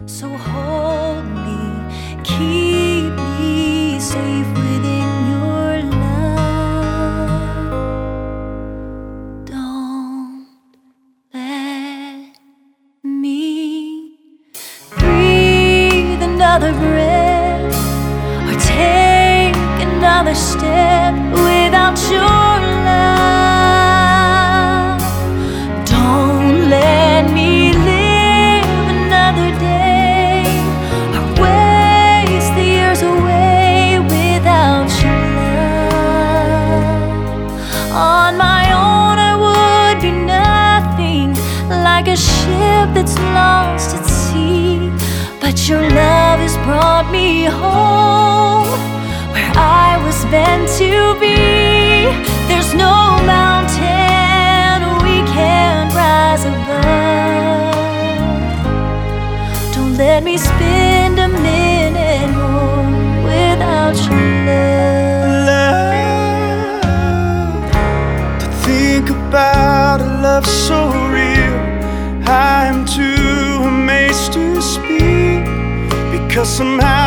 So hold me, keep me safe within your love. Don't let me breathe another breath or take another step without your love. Don't let me live another day or waste the years away without your love. On my own I would be nothing, like a ship that's lost at sea. But your love has brought me home, where I was meant to be. There's no mountain we can't rise above. Don't let me spend a minute more without your love. To think about a love so real, I'm too amazed to speak, because somehow